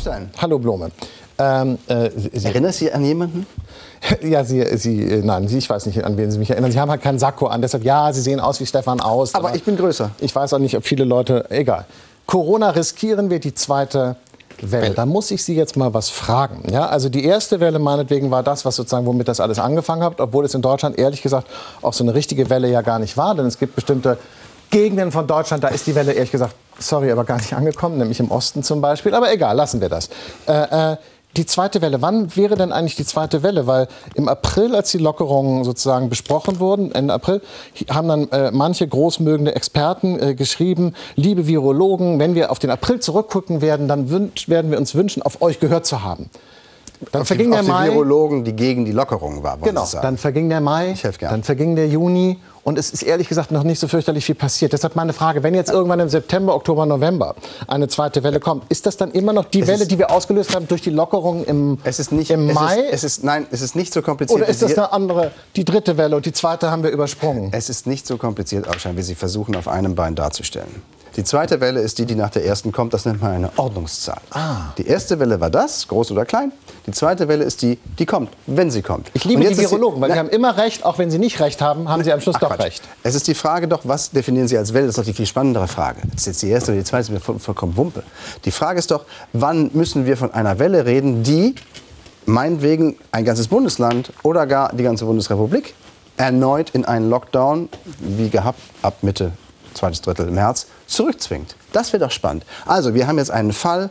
Augstein. Hallo Blome. Erinnerst Sie an jemanden? Ja, nein, ich weiß nicht, an wen Sie mich erinnern. Sie haben halt keinen Sakko an, deshalb, ja, Sie sehen aus wie Stefan Aust. Aber ich bin größer. Ich weiß auch nicht, ob viele Leute, egal. Corona riskieren wir die zweite Welle. Da muss ich Sie jetzt mal was fragen. Ja, also die erste Welle meinetwegen war das, was sozusagen, womit das alles angefangen hat, obwohl es in Deutschland ehrlich gesagt auch so eine richtige Welle ja gar nicht war, denn es gibt bestimmte Gegenden von Deutschland, da ist die Welle ehrlich gesagt, sorry, aber gar nicht angekommen, nämlich im Osten zum Beispiel. Aber egal, lassen wir das. Die zweite Welle, wann wäre denn eigentlich die zweite Welle? Weil im April, als die Lockerungen sozusagen besprochen wurden, Ende April, haben dann manche großmögende Experten geschrieben, liebe Virologen, wenn wir auf den April zurückgucken werden, dann werden wir uns wünschen, auf euch gehört zu haben. Dann verging der Mai. Die Virologen, die gegen die Lockerungen waren, wollen genau, Sie sagen. Dann verging der Mai, Ich helfe gern. dann verging der Juni und es ist ehrlich gesagt noch nicht so fürchterlich viel passiert. Deshalb meine Frage, wenn jetzt irgendwann im September, Oktober, November eine zweite Welle kommt, ist das dann immer noch die Welle, die wir ausgelöst haben durch die Lockerungen im Mai? Nein, es ist nicht so kompliziert. Oder ist das eine andere, die dritte Welle und die zweite haben wir übersprungen? Es ist nicht so kompliziert, Augstein, wie Sie versuchen, auf einem Bein darzustellen. Die zweite Welle ist die nach der ersten kommt. Das nennt man eine Ordnungszahl. Die erste Welle war das, groß oder klein. Die zweite Welle ist die kommt, wenn sie kommt. Ich liebe die Virologen, weil die haben immer recht, auch wenn sie nicht recht haben, haben sie am Schluss doch recht. Es ist die Frage doch, was definieren Sie als Welle? Das ist doch die viel spannendere Frage. Das ist jetzt die erste oder die zweite, ist mir vollkommen Wumpe. Die Frage ist doch, wann müssen wir von einer Welle reden, die meinetwegen ein ganzes Bundesland oder gar die ganze Bundesrepublik erneut in einen Lockdown, wie gehabt, ab Mitte, zweites Drittel März, zurückzwingt. Das wäre doch spannend. Also wir haben jetzt einen Fall,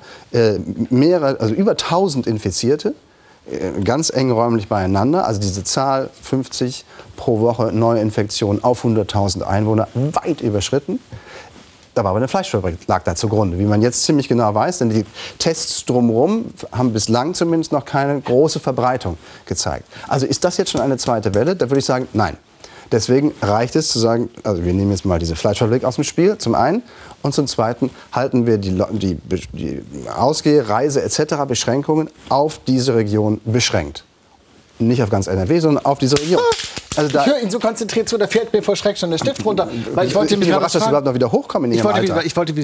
über 1000 Infizierte, ganz eng räumlich beieinander. Also diese Zahl 50 pro Woche Neuinfektionen auf 100.000 Einwohner, weit überschritten. Da war aber eine Fleischfabrik, lag da zugrunde, wie man jetzt ziemlich genau weiß. Denn die Tests drumherum haben bislang zumindest noch keine große Verbreitung gezeigt. Also ist das jetzt schon eine zweite Welle? Da würde ich sagen, nein. Deswegen reicht es zu sagen, also wir nehmen jetzt mal diese Fleischfabrik aus dem Spiel, zum einen. Und zum Zweiten halten wir die Ausgeh-, Reise- etc. Beschränkungen auf diese Region beschränkt. Nicht auf ganz NRW, sondern auf diese Region. Also ich höre Ihnen so konzentriert zu, da fällt mir vor Schreck schon der Stift runter. Weil ich bin überrascht, dass Sie überhaupt noch wieder hochkommen in Ihrem Alter.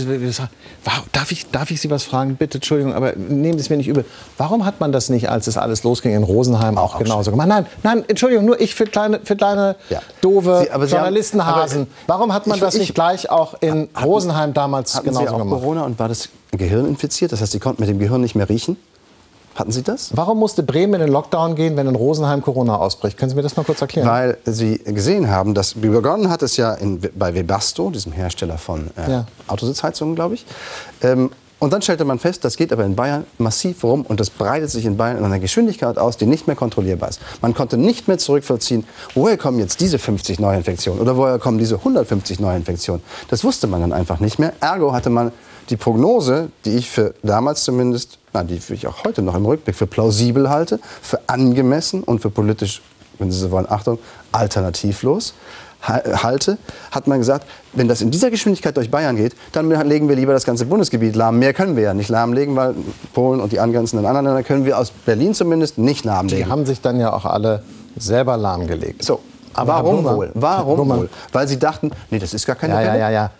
Darf ich Sie was fragen? Bitte, Entschuldigung, aber nehmen Sie es mir nicht übel. Warum hat man das nicht, als es alles losging in Rosenheim, auch genauso gemacht? Nein, Entschuldigung, nur ich für kleine doofe Journalistenhasen. Warum hat man das nicht gleich auch in Rosenheim damals genauso gemacht? Hatten Sie auch Corona und war das Gehirn infiziert? Das heißt, Sie konnten mit dem Gehirn nicht mehr riechen? Hatten Sie das? Warum musste Bremen in den Lockdown gehen, wenn in Rosenheim Corona ausbricht? Können Sie mir das mal kurz erklären? Weil Sie gesehen haben, dass begonnen hat es ja bei Webasto, diesem Hersteller von Autositzheizungen, glaube ich. Und dann stellte man fest, das geht aber in Bayern massiv rum und das breitet sich in Bayern in einer Geschwindigkeit aus, die nicht mehr kontrollierbar ist. Man konnte nicht mehr zurückvollziehen, woher kommen jetzt diese 50 Neuinfektionen oder woher kommen diese 150 Neuinfektionen. Das wusste man dann einfach nicht mehr. Ergo hatte man die Prognose, die ich für damals zumindest, die ich auch heute noch im Rückblick für plausibel halte, für angemessen und für politisch, wenn Sie so wollen, Achtung, alternativlos halte, hat man gesagt, wenn das in dieser Geschwindigkeit durch Bayern geht, dann legen wir lieber das ganze Bundesgebiet lahm. Mehr können wir ja nicht lahmlegen, weil Polen und die angrenzenden anderen Länder können wir aus Berlin zumindest nicht lahmlegen. Die haben sich dann ja auch alle selber lahmgelegt. So, aber warum wohl? Warum wohl? Weil sie dachten, nee, das ist gar keine Welle. Ja.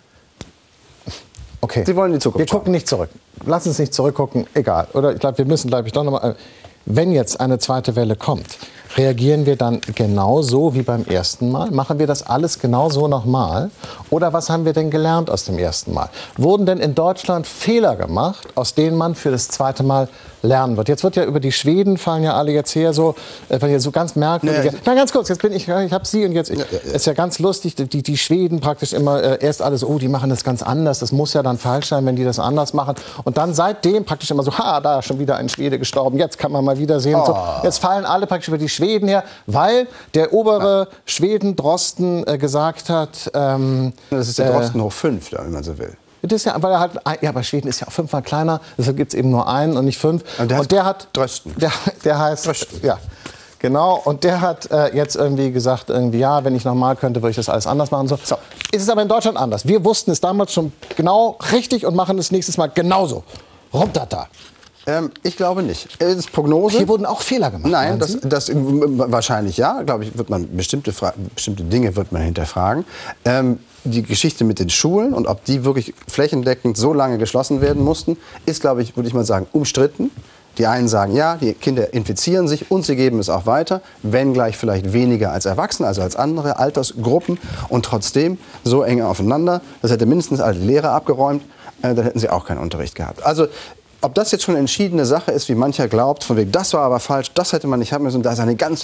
Okay. Sie wollen in die Zukunft Wir gucken nicht zurück. Lass uns nicht zurückgucken, egal. Oder ich glaube, wir müssen, glaube ich, doch noch mal. Wenn jetzt eine zweite Welle kommt, reagieren wir dann genauso wie beim ersten Mal? Machen wir das alles genauso nochmal? Oder was haben wir denn gelernt aus dem ersten Mal? Wurden denn in Deutschland Fehler gemacht, aus denen man für das zweite Mal lernen wird? Jetzt wird ja über die Schweden, fallen ja alle jetzt her, so ganz merkwürdig. Nein, ganz kurz, jetzt bin ich habe Sie und jetzt ist ja ganz lustig, die Schweden praktisch immer erst alles, die machen das ganz anders, das muss ja dann falsch sein, wenn die das anders machen. Und dann seitdem praktisch immer so, da schon wieder ein Schwede gestorben, jetzt kann man mal wieder sehen. Und so. Jetzt fallen alle praktisch über die Schweden her, weil der obere Schweden Drosten gesagt hat... das ist der Drosten hoch 5, wenn man so will. Das ist ja, weil er aber Schweden ist ja auch 5-mal kleiner, deshalb gibt es eben nur einen und nicht 5. Und der hat Drosten. Der heißt Drosten. Ja, genau. Und der hat jetzt irgendwie gesagt, wenn ich nochmal könnte, würde ich das alles anders machen. So. Ist es aber in Deutschland anders. Wir wussten es damals schon genau richtig und machen es nächstes Mal genauso. Rumtata. Ich glaube nicht. Das ist Prognose. Hier wurden auch Fehler gemacht. Nein, das wahrscheinlich ja. Glaube ich, wird man bestimmte Dinge wird man hinterfragen. Die Geschichte mit den Schulen und ob die wirklich flächendeckend so lange geschlossen werden mussten, ist, glaube ich, würde ich mal sagen, umstritten. Die einen sagen, ja, die Kinder infizieren sich und sie geben es auch weiter, wenngleich vielleicht weniger als Erwachsene, also als andere Altersgruppen und trotzdem so eng aufeinander. Das hätte mindestens alle Lehrer abgeräumt, dann hätten sie auch keinen Unterricht gehabt. Also ob das jetzt schon eine entschiedene Sache ist, wie mancher glaubt, von wegen, das war aber falsch, das hätte man nicht haben müssen, da ist eine ganze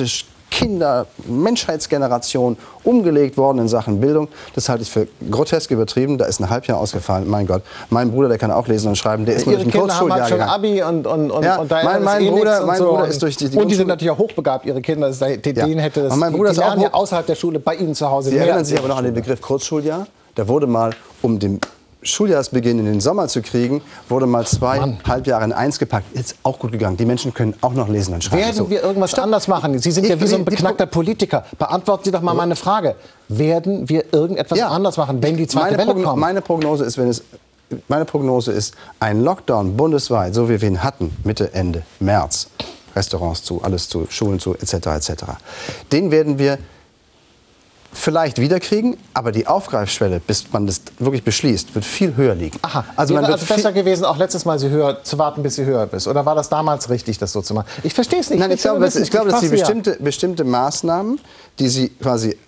Menschheitsgeneration umgelegt worden in Sachen Bildung, das halte ich für grotesk übertrieben. Da ist ein Halbjahr ausgefallen, mein Gott. Mein Bruder, der kann auch lesen und schreiben, der ist nur durch ein Kurzschuljahr gegangen. Abi und da mein Bruder ist durch die und die sind natürlich auch hochbegabt, ihre Kinder. Denen hätte das, mein Bruder die ist auch lernen ja außerhalb der Schule bei Ihnen zu Hause. Sie erinnern sich aber noch an den Begriff Kurzschuljahr? Der wurde mal den Schuljahresbeginn in den Sommer zu kriegen, wurde mal 2 Halbjahre in 1 gepackt. Ist auch gut gegangen. Die Menschen können auch noch lesen und schreiben. Werden wir irgendwas anders machen? Sie sind ja wie so ein beknackter Politiker. Beantworten Sie doch mal meine Frage. Werden wir irgendetwas anders machen, wenn die zweite Welle kommt? Meine Prognose ist, ein Lockdown bundesweit, so wie wir ihn hatten, Mitte, Ende März, Restaurants zu, alles zu, Schulen zu, etc., den werden wir vielleicht wiederkriegen, aber die Aufgreifschwelle, bis man das wirklich beschließt, wird viel höher liegen. Aha, wäre also besser gewesen, auch letztes Mal zu warten, bis sie höher ist? Oder war das damals richtig, das so zu machen? Ich verstehe es nicht. Nein, ich glaube, dass Sie bestimmte Maßnahmen, die Sie quasi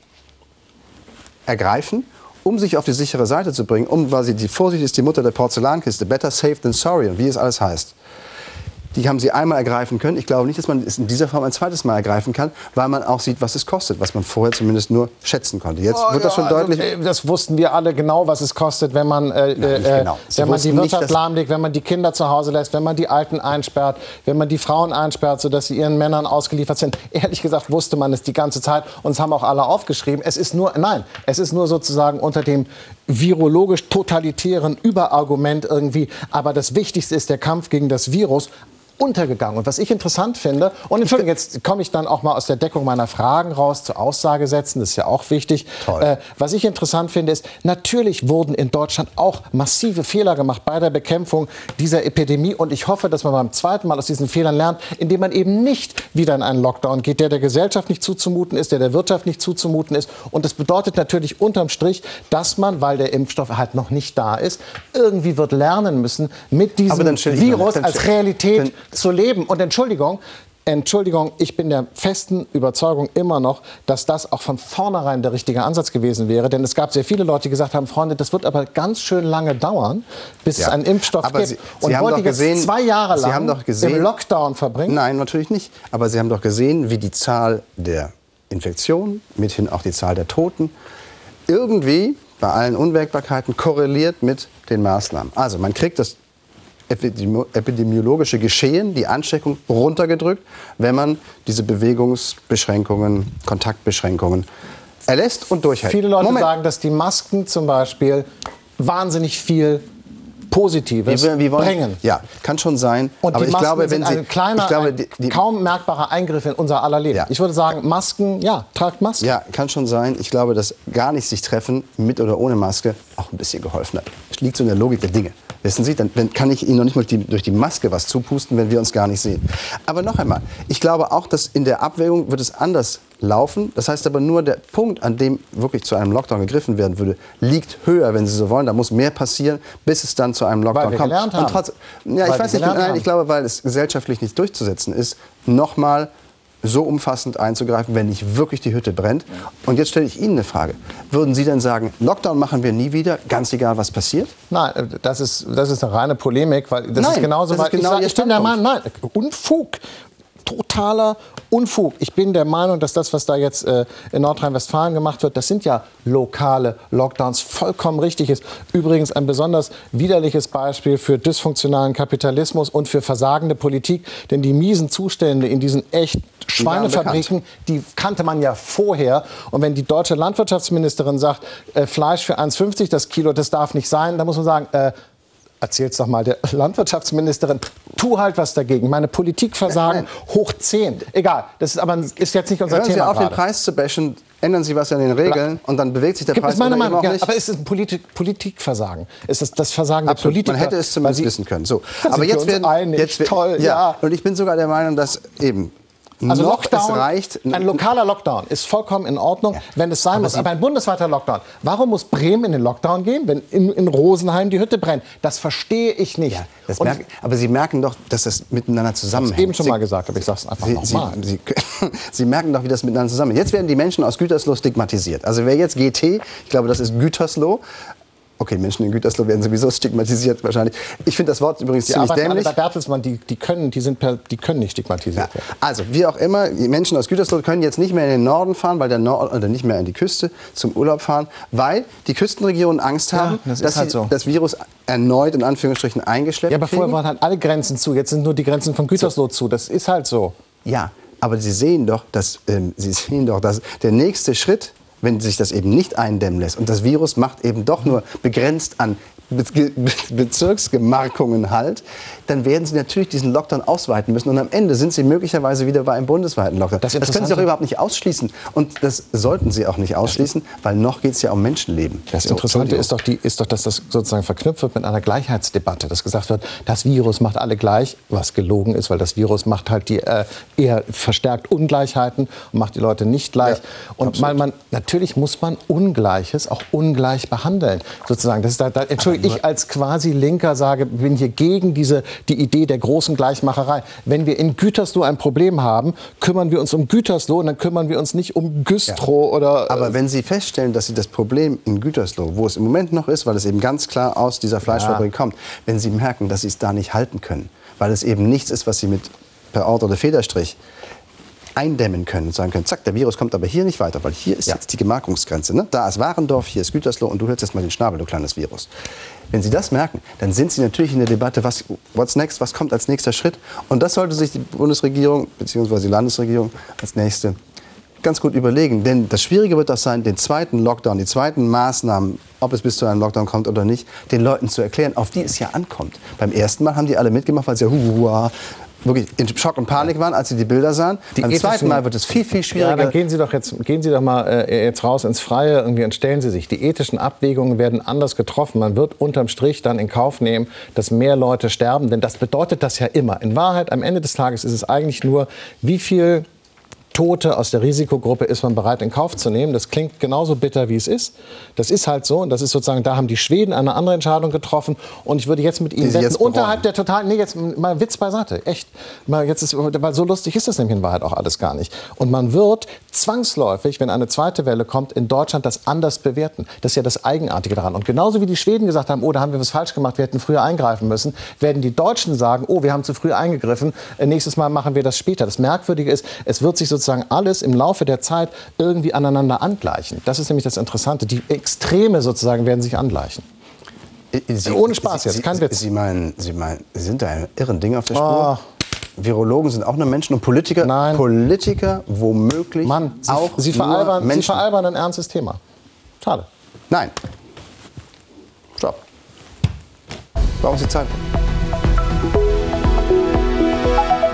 ergreifen, um sich auf die sichere Seite zu bringen, um quasi, die Vorsicht ist die Mutter der Porzellankiste, better safe than sorry und wie es alles heißt. Die haben sie einmal ergreifen können. Ich glaube nicht, dass man es in dieser Form ein zweites Mal ergreifen kann, weil man auch sieht, was es kostet, was man vorher zumindest nur schätzen konnte. Jetzt wird das schon deutlich. Das wussten wir alle genau, was es kostet, wenn man, wenn man die Wirtschaft lahmlegt, wenn man die Kinder zu Hause lässt, wenn man die Alten einsperrt, wenn man die Frauen einsperrt, sodass sie ihren Männern ausgeliefert sind. Ehrlich gesagt wusste man es die ganze Zeit und es haben auch alle aufgeschrieben. Es ist nur sozusagen unter dem virologisch-totalitären Überargument irgendwie. Aber das Wichtigste ist der Kampf gegen das Virus. Untergegangen. Und was ich interessant finde, und Entschuldigung, jetzt komme ich dann auch mal aus der Deckung meiner Fragen raus zu Aussagesätzen, das ist ja auch wichtig. Was ich interessant finde, ist, natürlich wurden in Deutschland auch massive Fehler gemacht bei der Bekämpfung dieser Epidemie. Und ich hoffe, dass man beim zweiten Mal aus diesen Fehlern lernt, indem man eben nicht wieder in einen Lockdown geht, der Gesellschaft nicht zuzumuten ist, der Wirtschaft nicht zuzumuten ist. Und das bedeutet natürlich unterm Strich, dass man, weil der Impfstoff halt noch nicht da ist, irgendwie wird lernen müssen, mit diesem Virus als Realität zu leben. Und Entschuldigung, ich bin der festen Überzeugung immer noch, dass das auch von vornherein der richtige Ansatz gewesen wäre. Denn es gab sehr viele Leute, die gesagt haben, Freunde, das wird aber ganz schön lange dauern, bis es einen Impfstoff gibt. Sie wollen die jetzt 2 Jahre lang im Lockdown verbringen? Nein, natürlich nicht. Aber Sie haben doch gesehen, wie die Zahl der Infektionen, mithin auch die Zahl der Toten, irgendwie bei allen Unwägbarkeiten korreliert mit den Maßnahmen. Also man kriegt das epidemiologische Geschehen, die Ansteckung runtergedrückt, wenn man diese Bewegungsbeschränkungen, Kontaktbeschränkungen erlässt und durchhält. Viele Leute sagen, dass die Masken zum Beispiel wahnsinnig viel Positives bringen. Ja, kann schon sein. Und aber ich glaube, wenn Sie kaum merkbarer Eingriff in unser aller Leben. Ja. Ich würde sagen, Masken, tragt Masken. Ja, kann schon sein. Ich glaube, dass gar nicht sich treffen, mit oder ohne Maske, auch ein bisschen geholfen hat. Das liegt so in der Logik der Dinge. Wissen Sie, dann kann ich Ihnen noch nicht mal durch die Maske was zupusten, wenn wir uns gar nicht sehen. Aber noch einmal, ich glaube auch, dass in der Abwägung wird es anders laufen. Das heißt aber nur, der Punkt, an dem wirklich zu einem Lockdown gegriffen werden würde, liegt höher, wenn Sie so wollen. Da muss mehr passieren, bis es dann zu einem Lockdown kommt. Ich glaube, weil es gesellschaftlich nicht durchzusetzen ist, nochmal so umfassend einzugreifen, wenn nicht wirklich die Hütte brennt. Und jetzt stelle ich Ihnen eine Frage. Würden Sie denn sagen, Lockdown machen wir nie wieder, ganz egal, was passiert? Nein, das ist eine reine Polemik, weil das ist genauso, weil ich bin der Meinung, Unfug. Totaler Unfug. Ich bin der Meinung, dass das, was da jetzt in Nordrhein-Westfalen gemacht wird, das sind ja lokale Lockdowns, vollkommen richtig ist. Übrigens ein besonders widerliches Beispiel für dysfunktionalen Kapitalismus und für versagende Politik. Denn die miesen Zustände in diesen echt Schweinefabriken, die kannte man ja vorher. Und wenn die deutsche Landwirtschaftsministerin sagt, Fleisch für 1,50 das Kilo, das darf nicht sein, dann muss man sagen, erzähl's doch mal der Landwirtschaftsministerin, tu halt was dagegen. Meine Politikversagen hoch 10. Egal, das ist jetzt nicht unser Thema. Hören Sie auf, den Preis zu bashen. ändern Sie was an den Regeln und dann bewegt sich der Preis meiner Meinung auch nicht. Aber ist es ein Politikversagen? Ist es das Versagen der Politiker? Man hätte es zumindest wissen können. So. Aber jetzt werden toll, ja. Und ich bin sogar der Meinung, dass eben also noch Lockdown, es reicht. Ein lokaler Lockdown ist vollkommen in Ordnung, wenn es sein muss. Aber ein bundesweiter Lockdown. Warum muss Bremen in den Lockdown gehen, wenn in Rosenheim die Hütte brennt? Das verstehe ich nicht. Ja, aber Sie merken doch, dass das miteinander zusammenhängt. Ich habe eben schon mal gesagt, aber ich sage es einfach nochmal. Sie merken doch, wie das miteinander zusammenhängt. Jetzt werden die Menschen aus Gütersloh stigmatisiert. Also wer jetzt GT, ich glaube, das ist Gütersloh. Okay, Menschen in Gütersloh werden sowieso stigmatisiert wahrscheinlich. Ich finde das Wort übrigens ziemlich dämlich. Bei Bertelsmann, die können nicht stigmatisiert werden. Also, wie auch immer, die Menschen aus Gütersloh können jetzt nicht mehr in den Norden fahren, weil oder nicht mehr an die Küste zum Urlaub fahren, weil die Küstenregionen Angst haben, dass sie das Virus erneut in Anführungsstrichen eingeschleppt kriegen. Ja, aber vorher waren halt alle Grenzen zu. Jetzt sind nur die Grenzen von Gütersloh zu. Das ist halt so. Ja, aber Sie sehen doch, dass der nächste Schritt, wenn sich das eben nicht eindämmen lässt und das Virus macht eben doch nur begrenzt an Bezirksgemarkungen halt, dann werden Sie natürlich diesen Lockdown ausweiten müssen. Und am Ende sind Sie möglicherweise wieder bei einem bundesweiten Lockdown. Das können Sie doch überhaupt nicht ausschließen. Und das sollten Sie auch nicht ausschließen, weil noch geht es ja um Menschenleben. Das Interessante ist doch, dass das sozusagen verknüpft wird mit einer Gleichheitsdebatte. Dass gesagt wird, das Virus macht alle gleich, was gelogen ist, weil das Virus macht halt eher verstärkt Ungleichheiten und macht die Leute nicht gleich. Ja, und natürlich muss man Ungleiches auch ungleich behandeln. Sozusagen. Das ist Entschuldigung, ich als quasi Linker bin hier gegen die Idee der großen Gleichmacherei. Wenn wir in Gütersloh ein Problem haben, kümmern wir uns um Gütersloh und dann kümmern wir uns nicht um Güstrow oder... Aber wenn Sie feststellen, dass Sie das Problem in Gütersloh, wo es im Moment noch ist, weil es eben ganz klar aus dieser Fleischfabrik kommt, wenn Sie merken, dass Sie es da nicht halten können, weil es eben nichts ist, was Sie per Ort oder Federstrich eindämmen können und sagen können, zack, der Virus kommt aber hier nicht weiter, weil hier ist jetzt die Gemarkungsgrenze. Ne? Da ist Warendorf, hier ist Gütersloh und du hältst jetzt mal den Schnabel, du kleines Virus. Wenn Sie das merken, dann sind Sie natürlich in der Debatte, what's next, was kommt als nächster Schritt? Und das sollte sich die Bundesregierung bzw. die Landesregierung als nächste ganz gut überlegen. Denn das Schwierige wird das sein, den zweiten Lockdown, die zweiten Maßnahmen, ob es bis zu einem Lockdown kommt oder nicht, den Leuten zu erklären, auf die es ja ankommt. Beim ersten Mal haben die alle mitgemacht, weil sie wirklich in Schock und Panik waren, als sie die Bilder sahen. Beim zweiten Mal wird es viel, viel schwieriger. Ja, dann gehen Sie doch mal jetzt raus ins Freie irgendwie und stellen Sie sich. Die ethischen Abwägungen werden anders getroffen. Man wird unterm Strich dann in Kauf nehmen, dass mehr Leute sterben. Denn das bedeutet das ja immer. In Wahrheit, am Ende des Tages ist es eigentlich nur, wie viel Tote aus der Risikogruppe ist man bereit in Kauf zu nehmen. Das klingt genauso bitter, wie es ist. Das ist halt so. Und das ist sozusagen, da haben die Schweden eine andere Entscheidung getroffen. Und ich würde jetzt mit Ihnen wetten, unterhalb der totalen, nee, jetzt mal Witz beiseite, echt. Weil so lustig ist das nämlich in Wahrheit auch alles gar nicht. Und man wird zwangsläufig, wenn eine zweite Welle kommt, in Deutschland das anders bewerten. Das ist ja das Eigenartige daran. Und genauso wie die Schweden gesagt haben, oh, da haben wir was falsch gemacht, wir hätten früher eingreifen müssen, werden die Deutschen sagen, oh, wir haben zu früh eingegriffen, nächstes Mal machen wir das später. Das Merkwürdige ist, es wird sich sozusagen alles im Laufe der Zeit irgendwie aneinander angleichen. Das ist nämlich das Interessante. Die Extreme sozusagen werden sich angleichen. Ohne Spaß jetzt, kein Witz. Sie sind da ein irren Ding auf der Spur. Virologen sind auch nur Menschen und Politiker. Nein. Politiker womöglich auch Sie veralbern ein ernstes Thema. Schade. Nein. Stopp. Brauchen Sie Zeit?